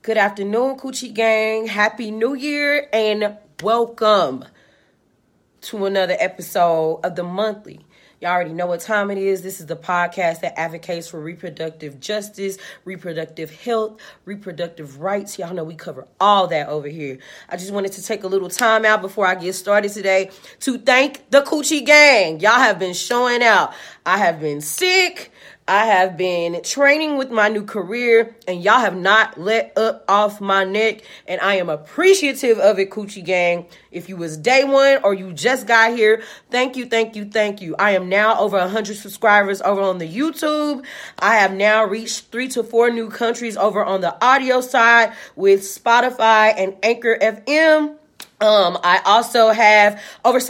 Good afternoon, Coochie Gang. Happy New Year and welcome to another episode of The Monthly. Y'all already know what time it is. This is the podcast that advocates for reproductive justice, reproductive health, reproductive rights. Y'all know we cover all that over here. I just wanted to take a little time out before I get started today to thank the Coochie Gang. Y'all have been showing out. I have been sick. I have been training with my new career, and y'all have not let up off my neck, and I am appreciative of it, Coochie Gang. If you was day one or you just got here, thank you, thank you, thank you. I am now over 100 subscribers over on the YouTube. I have now reached 3 to 4 new countries over on the audio side with Spotify and Anchor FM. I also have over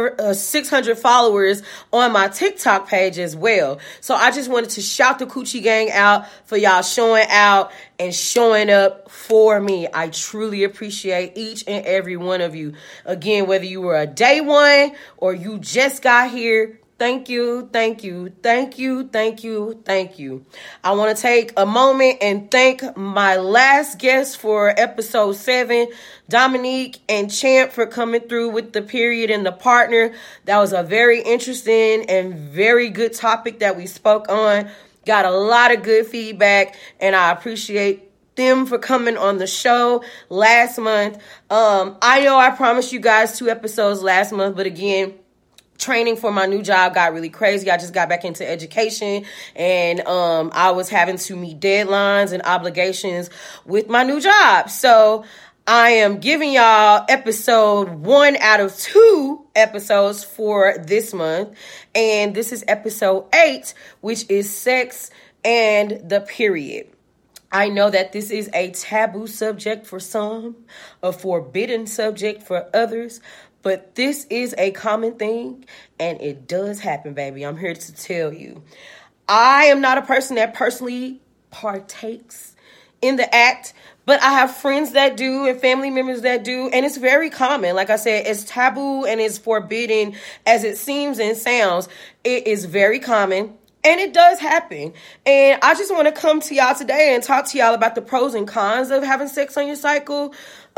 600 followers on my TikTok page as well. So I just wanted to shout the Coochie Gang out for y'all showing out and showing up for me. I truly appreciate each and every one of you. Again, whether you were a day one or you just got here, thank you, thank you, thank you, thank you, thank you. I want to take a moment and thank my last guest for episode 7, Dominique and Champ, for coming through with the period and the partner. That was a very interesting and very good topic that we spoke on. Got a lot of good feedback, and I appreciate them for coming on the show last month. I know I promised you guys 2 episodes last month, but again, training for my new job got really crazy. I just got back into education, and I was having to meet deadlines and obligations with my new job. So I am giving y'all episode 1 out of 2 episodes for this month. And this is episode 8, which is sex and the period. I know that this is a taboo subject for some, a forbidden subject for others, but this is a common thing, and it does happen, baby. I'm here to tell you. I am not a person that personally partakes in the act, but I have friends that do and family members that do, and it's very common. Like I said, it's taboo and it's forbidden as it seems and sounds. It is very common, and it does happen. And I just want to come to y'all today and talk to y'all about the pros and cons of having sex on your cycle.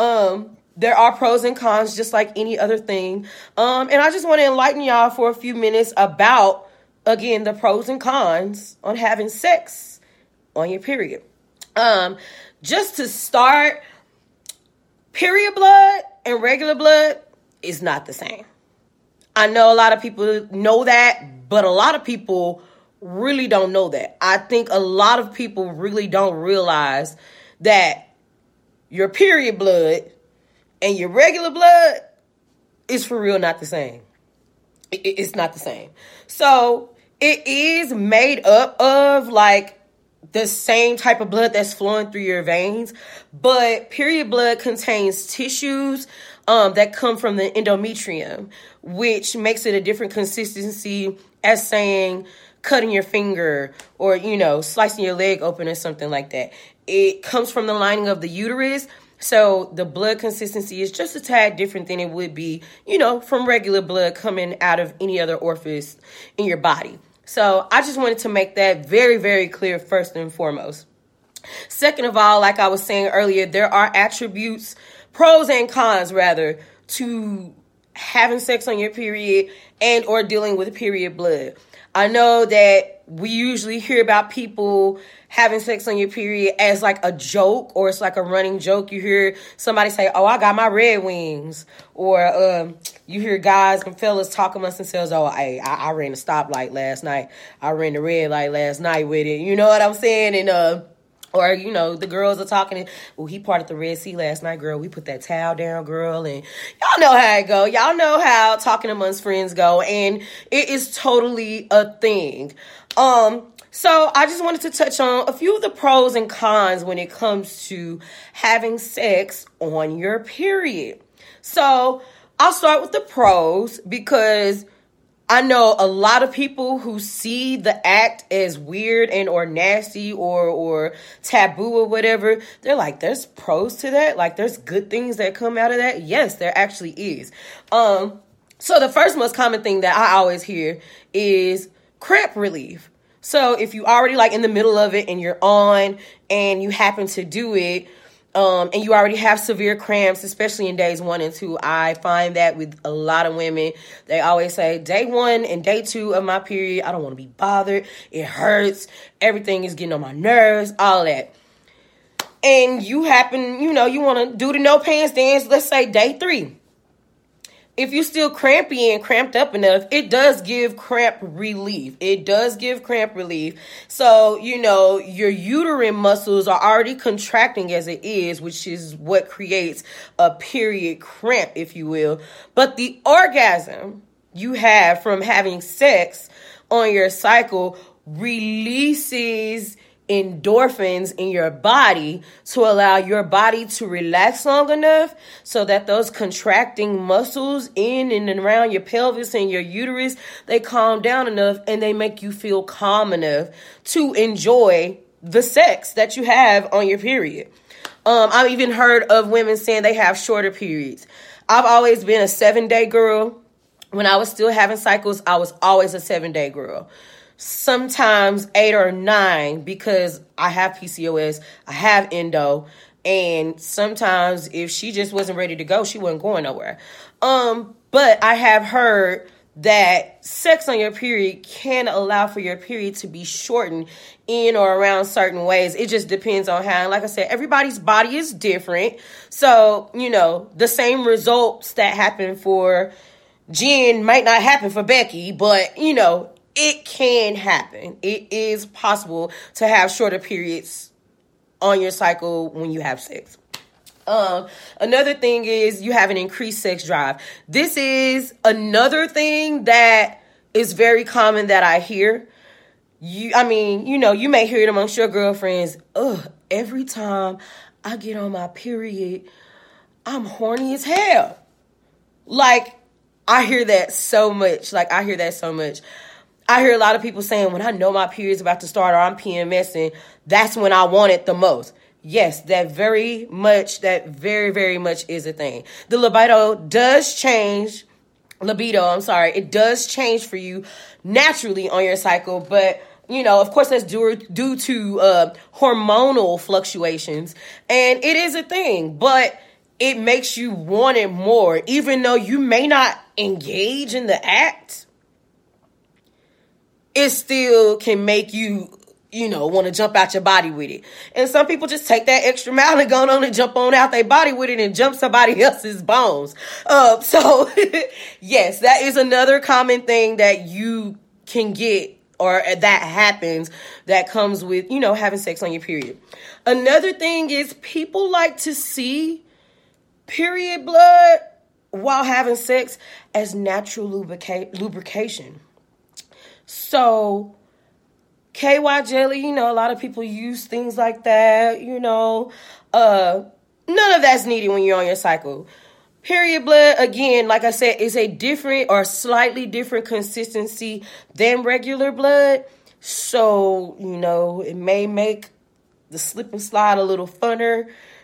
There are pros and cons just like any other thing. And I just want to enlighten y'all for a few minutes about, again, the pros and cons on having sex on your period. Just to start, period blood and regular blood is not the same. I know a lot of people know that, but a lot of people really don't know that. I think a lot of people really don't realize that your period blood and your regular blood is for real not the same. It's not the same. So it is made up of like the same type of blood that's flowing through your veins, but period blood contains tissues that come from the endometrium, which makes it a different consistency as saying cutting your finger or, slicing your leg open or something like that. It comes from the lining of the uterus. So the blood consistency is just a tad different than it would be, from regular blood coming out of any other orifice in your body. So I just wanted to make that very, very clear first and foremost. Second of all, like I was saying earlier, there are attributes, pros and cons rather, to having sex on your period and or dealing with period blood. I know that we usually hear about people having sex on your period as like a joke, or it's like a running joke. You hear somebody say, "Oh, I got my red wings," or you hear guys and fellas talk amongst themselves, "Oh, I ran a stoplight last night. I ran the red light last night with it." You know what I'm saying? And or, the girls are talking, "Well, he parted the Red Sea last night, girl. We put that towel down, girl." And y'all know how it go. Y'all know how talking amongst friends go. And it is totally a thing. So I just wanted to touch on a few of the pros and cons when it comes to having sex on your period. So I'll start with the pros because I know a lot of people who see the act as weird and or nasty or taboo or whatever. They're like, there's pros to that? Like, there's good things that come out of that? Yes, there actually is. So the first most common thing that I always hear is cramp relief. So if you already like in the middle of it and you're on and you happen to do it, and you already have severe cramps, especially in days 1 and 2. I find that with a lot of women, they always say day 1 and day 2 of my period, I don't want to be bothered. It hurts. Everything is getting on my nerves, all that. And you happen, you want to do the no pants dance, let's say day 3. If you're still crampy and cramped up enough, it does give cramp relief. So, your uterine muscles are already contracting as it is, which is what creates a period cramp, if you will. But the orgasm you have from having sex on your cycle releases endorphins in your body to allow your body to relax long enough so that those contracting muscles in and around your pelvis and your uterus, they calm down enough and they make you feel calm enough to enjoy the sex that you have on your period. I've even heard of women saying they have shorter periods. I've always been a 7-day girl. When I was still having cycles, I was always a 7-day girl. Sometimes 8 or 9 because I have PCOS, I have endo, and sometimes if she just wasn't ready to go, she wasn't going nowhere. But I have heard that sex on your period can allow for your period to be shortened in or around certain ways. It just depends on how, like I said, everybody's body is different. So, the same results that happen for Jen might not happen for Becky, but, it can happen. It is possible to have shorter periods on your cycle when you have sex. Another thing is you have an increased sex drive. This is another thing that is very common that I hear. You may hear it amongst your girlfriends. Every time I get on my period, I'm horny as hell. I hear that so much. I hear a lot of people saying, when I know my period's about to start or I'm PMSing, that's when I want it the most. Yes, that very, very much is a thing. The libido does change. It does change for you naturally on your cycle. But, of course, that's due to hormonal fluctuations. And it is a thing. But it makes you want it more. Even though you may not engage in the act, it still can make you, want to jump out your body with it. And some people just take that extra mile and go on and jump on out their body with it and jump somebody else's bones. So, yes, that is another common thing that you can get or that happens that comes with, having sex on your period. Another thing is people like to see period blood while having sex as natural lubrication. So, KY jelly, a lot of people use things like that, none of that's needed when you're on your cycle. Period blood, again, like I said, is a different or slightly different consistency than regular blood. So, it may make the slip and slide a little funner,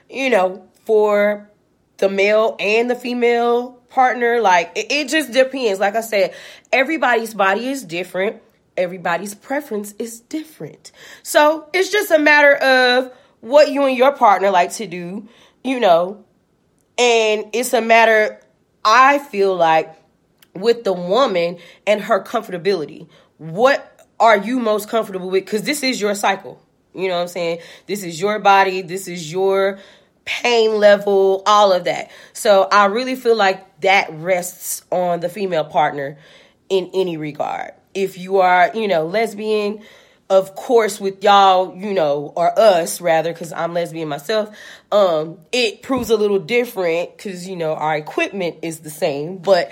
for the male and the female partner. It just depends. Like I said, everybody's body is different. Everybody's preference is different. So it's just a matter of what you and your partner like to do, and it's a matter, I feel like, with the woman and her comfortability. What are you most comfortable with? Because this is your cycle. You know what I'm saying? This is your body. This is your pain level, all of that. So I really feel like that rests on the female partner in any regard. If you are, lesbian, of course, with y'all, or us rather, because I'm lesbian myself, it proves a little different because, our equipment is the same. But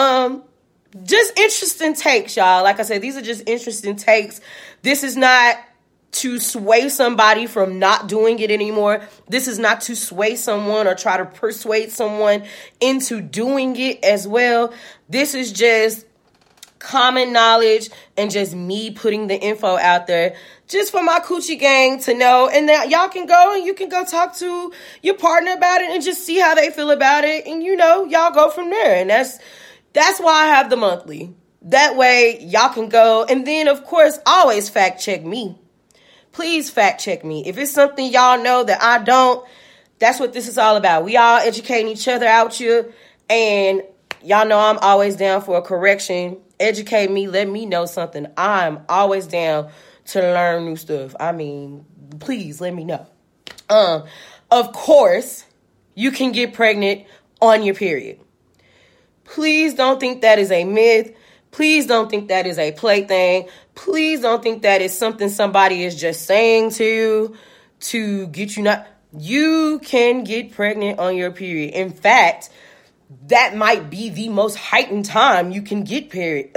just interesting takes, y'all. Like I said, these are just interesting takes. This is not to sway somebody from not doing it anymore. This is not to sway someone or try to persuade someone into doing it as well. This is just common knowledge and just me putting the info out there just for my coochie gang to know. And that y'all can go and you can go talk to your partner about it and just see how they feel about it. And, y'all go from there. And that's why I have the monthly. That way y'all can go. And then, of course, always fact check me. Please fact check me. If it's something y'all know that I don't, That's what this is all about. We all educating each other out here. And y'all know I'm always down for a correction. Educate me. Let me know something. I'm always down to learn new stuff. I mean, please let me know. Of course, you can get pregnant on your period. Please don't think that is a myth. Please don't think that is a plaything. Please don't think that is something somebody is just saying to get you not. You can get pregnant on your period. In fact, that might be the most heightened time you can get pregnant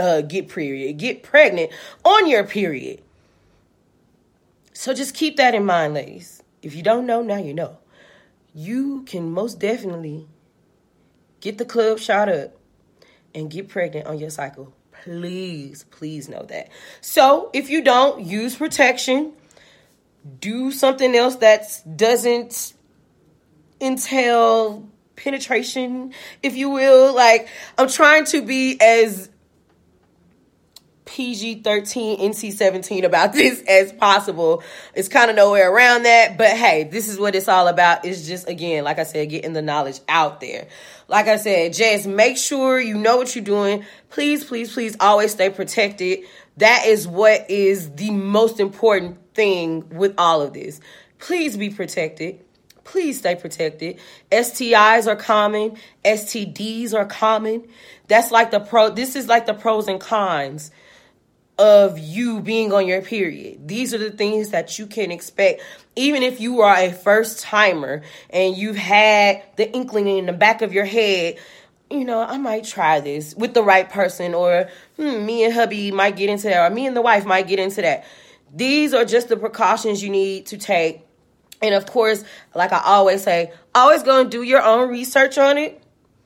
on your period. So just keep that in mind, ladies. If you don't know, now you know. You can most definitely get the club shot up and get pregnant on your cycle. Please know that. So if you don't, use protection. Do something else that doesn't entail penetration, if you will. Like, I'm trying to be as PG-13, NC-17 about this as possible. It's kind of nowhere around that. But hey, this is what it's all about. It's just, again, like I said, getting the knowledge out there. Like I said, just make sure you know what you're doing. Please always stay protected. That is what is the most important thing with all of this. Please be protected. Please stay protected. STIs are common. STDs are common. This is like the pros and cons of you being on your period. These are the things that you can expect. Even if you are a first timer and you've had the inkling in the back of your head, I might try this with the right person, or me and hubby might get into that, or me and the wife might get into that. These are just the precautions you need to take. And of course, like I always say, always go and do your own research on it.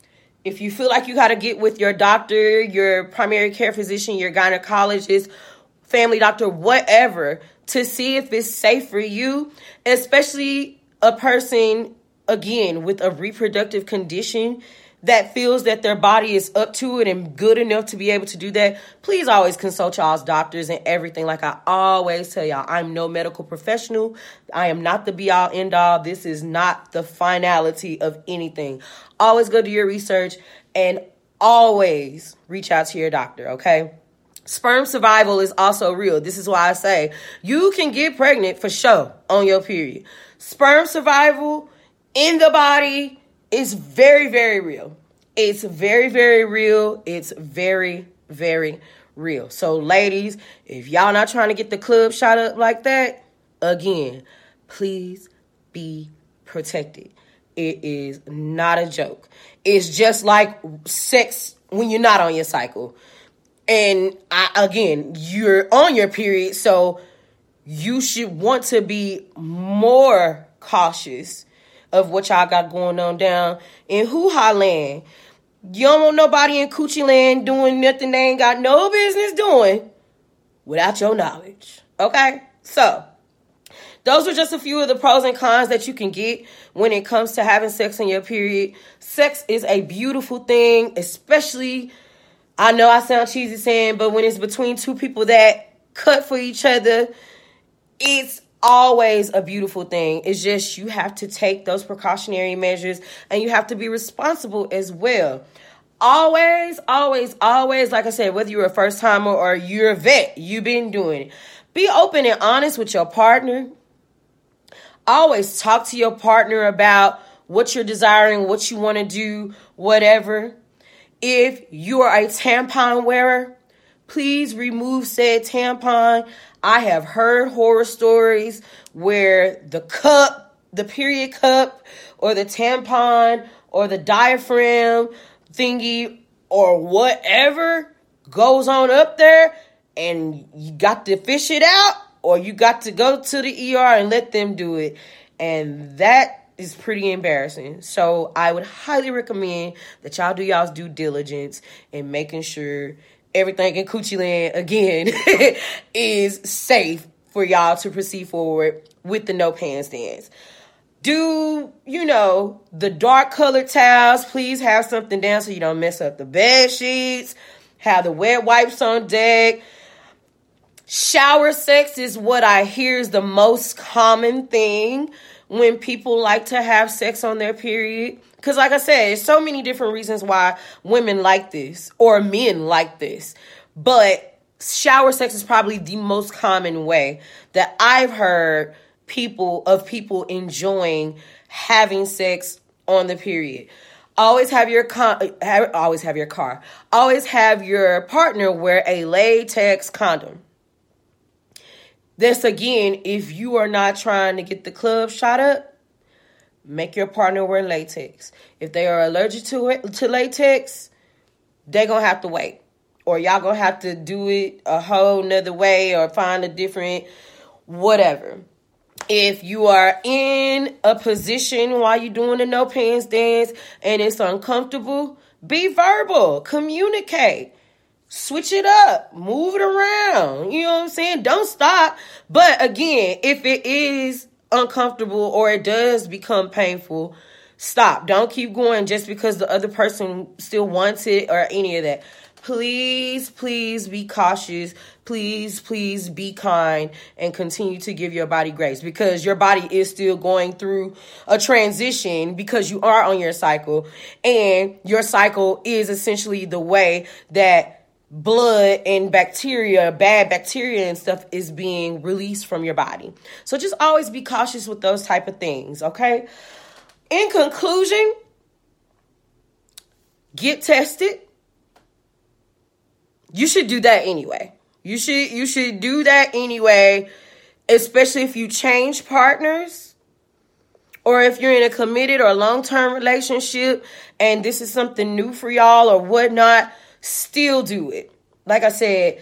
If you feel like you got to get with your doctor, your primary care physician, your gynecologist, family doctor, whatever, to see if it's safe for you, especially a person, again, with a reproductive condition that feels that their body is up to it and good enough to be able to do that. Please always consult y'all's doctors and everything. Like I always tell y'all, I'm no medical professional. I am not the be-all, end-all. This is not the finality of anything. Always go do your research and always reach out to your doctor, okay? Sperm survival is also real. This is why I say you can get pregnant for sure on your period. Sperm survival in the body is very, very real. It's very, very real. It's very, very real. So, ladies, if y'all not trying to get the club shot up like that, again, please be protected. It is not a joke. It's just like sex when you're not on your cycle. And again, you're on your period, so you should want to be more cautious of what y'all got going on down in hoo-ha land. You don't want nobody in coochie land doing nothing they ain't got no business doing without your knowledge. Okay? So, those are just a few of the pros and cons that you can get when it comes to having sex on your period. Sex is a beautiful thing, especially, I know I sound cheesy saying, but when it's between two people that cut for each other, it's always a beautiful thing. It's just you have to take those precautionary measures and you have to be responsible as well. Always, like I said, whether you're a first timer or you're a vet, you've been doing it. Be open and honest with your partner. Always talk to your partner about what you're desiring, what you want to do, whatever. If you are a tampon wearer, please remove said tampon. I have heard horror stories where the cup, the period cup, or the tampon, or the diaphragm thingy, or whatever goes on up there, and you got to fish it out, or you got to go to the ER and let them do it. And that is pretty embarrassing. So I would highly recommend that y'all do y'all's due diligence in making sure everything in Coochie Land, again, is safe for y'all to proceed forward with the no pants dance. Do, the dark colored towels, please have something down so you don't mess up the bed sheets. Have the wet wipes on deck. Shower sex is what I hear is the most common thing when people like to have sex on their period. Because like I said, there's so many different reasons why women like this or men like this. But shower sex is probably the most common way that I've heard people enjoying having sex on the period. Always have your partner wear a latex condom. This again, if you are not trying to get the club shot up, make your partner wear latex. If they are allergic to latex, they're going to have to wait. Or y'all going to have to do it a whole nother way or find a different whatever. If you are in a position while you're doing the no pants dance and it's uncomfortable, be verbal, communicate, switch it up, move it around. You know what I'm saying? Don't stop. But again, if it is uncomfortable or it does become painful, stop. Don't keep going just because the other person still wants it or any of that. Please, please be cautious. Please, please be kind and continue to give your body grace because your body is still going through a transition because you are on your cycle, and your cycle is essentially the way that blood and bacteria, bad bacteria and stuff is being released from your body. So just always be cautious with those type of things, okay? In conclusion, get tested. You should do that anyway. You should do that anyway, especially if you change partners or if you're in a committed or long-term relationship and this is something new for y'all or whatnot, still do it. Like I said,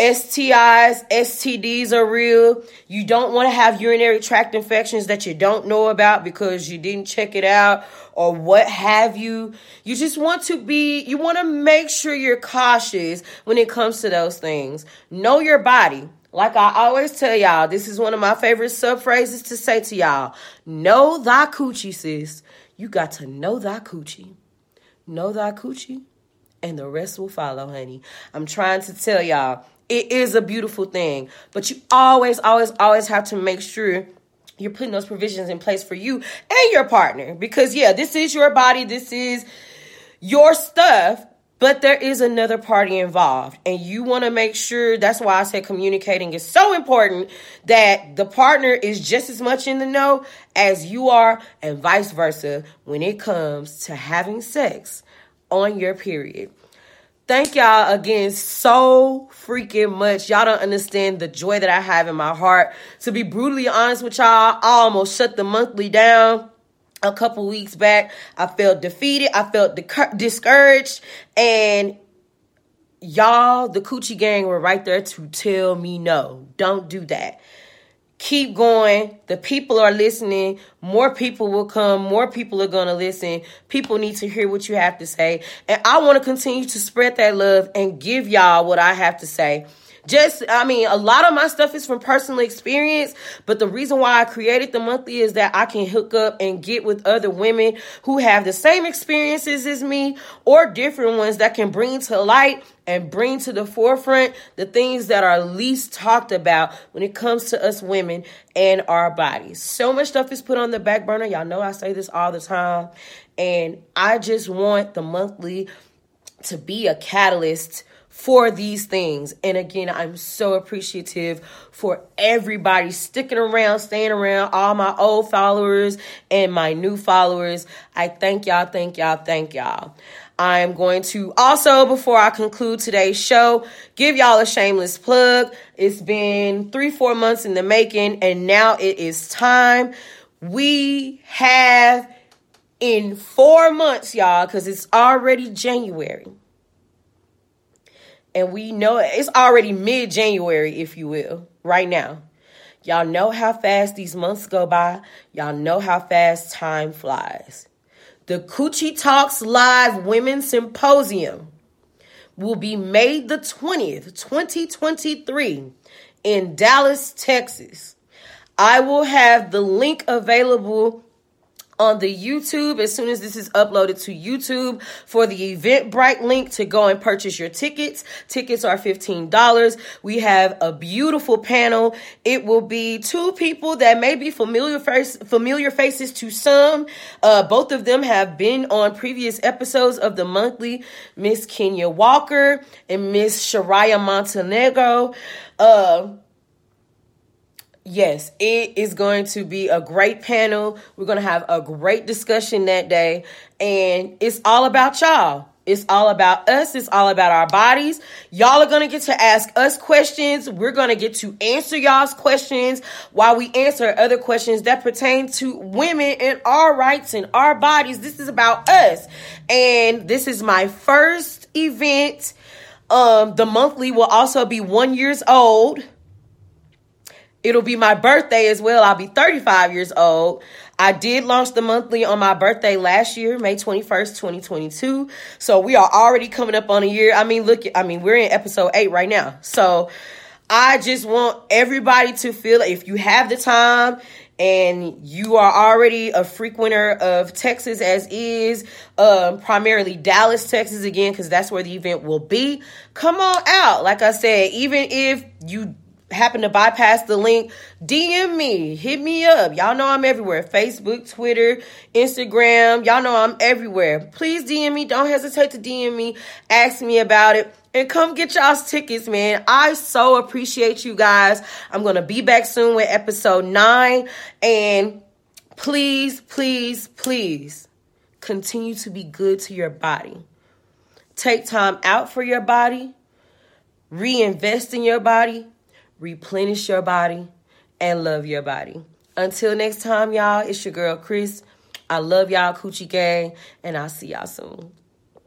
STIs, STDs are real. You don't want to have urinary tract infections that you don't know about because you didn't check it out or what have you. You just want to make sure you're cautious when it comes to those things. Know your body. Like I always tell y'all, this is one of my favorite sub-phrases to say to y'all. Know thy coochie, sis. You got to know thy coochie. Know thy coochie, and the rest will follow, honey. I'm trying to tell y'all, it is a beautiful thing, but you always, always, always have to make sure you're putting those provisions in place for you and your partner. Because, yeah, this is your body. This is your stuff, but there is another party involved. And you want to make sure, that's why I said communicating is so important, that the partner is just as much in the know as you are and vice versa when it comes to having sex on your period. Thank y'all again so freaking much. Y'all don't understand the joy that I have in my heart. To be brutally honest with y'all, I almost shut the monthly down a couple weeks back. I felt defeated. I felt discouraged. And y'all, the Coochie Gang, were right there to tell me no. Don't do that. Keep going. The people are listening. More people will come. More people are going to listen. People need to hear what you have to say. And I want to continue to spread that love and give y'all what I have to say. A lot of my stuff is from personal experience, but the reason why I created the monthly is that I can hook up and get with other women who have the same experiences as me or different ones that can bring to light and bring to the forefront the things that are least talked about when it comes to us women and our bodies. So much stuff is put on the back burner. Y'all know I say this all the time, and I just want the monthly to be a catalyst for these things. And again, I'm so appreciative for everybody sticking around, staying around, all my old followers and my new followers. I thank y'all, thank y'all, thank y'all. I'm going to also, before I conclude today's show, give y'all a shameless plug. It's been 3-4 months in the making, and now it is time. We have in 4 months, y'all, because it's already January. And we know it's already mid-January, if you will, right now. Y'all know how fast these months go by. Y'all know how fast time flies. The Coochie Talks Live Women's Symposium will be May the 20th, 2023 in Dallas, Texas. I will have the link available on the YouTube as soon as this is uploaded to YouTube for the Eventbrite link to go and purchase your tickets. Tickets are $15. We have a beautiful panel. It will be two people that may be familiar faces to some. Both of them have been on previous episodes of the monthly, Miss Kenya Walker and Miss Shariah Montenegro. Yes, it is going to be a great panel. We're going to have a great discussion that day. And it's all about y'all. It's all about us. It's all about our bodies. Y'all are going to get to ask us questions. We're going to get to answer y'all's questions while we answer other questions that pertain to women and our rights and our bodies. This is about us. And this is my first event. The monthly will also be 1 year old. It'll be my birthday as well. I'll be 35 years old. I did launch the monthly on my birthday last year, May 21st, 2022. So we are already coming up on a year. We're in episode 8 right now. So I just want everybody to feel like if you have the time and you are already a frequenter of Texas as is, primarily Dallas, Texas again, because that's where the event will be. Come on out. Like I said, even if you happen to bypass the link, DM me, hit me up. Y'all know I'm everywhere. Facebook, Twitter, Instagram. Y'all know I'm everywhere. Please DM me. Don't hesitate to DM me. Ask me about it. And come get y'all's tickets, man. I so appreciate you guys. I'm going to be back soon with episode 9. And please, please, please continue to be good to your body. Take time out for your body. Reinvest in your body. Replenish your body and love your body. Until next time, y'all, it's your girl, Chris. I love y'all, Coochie Gang, and I'll see y'all soon.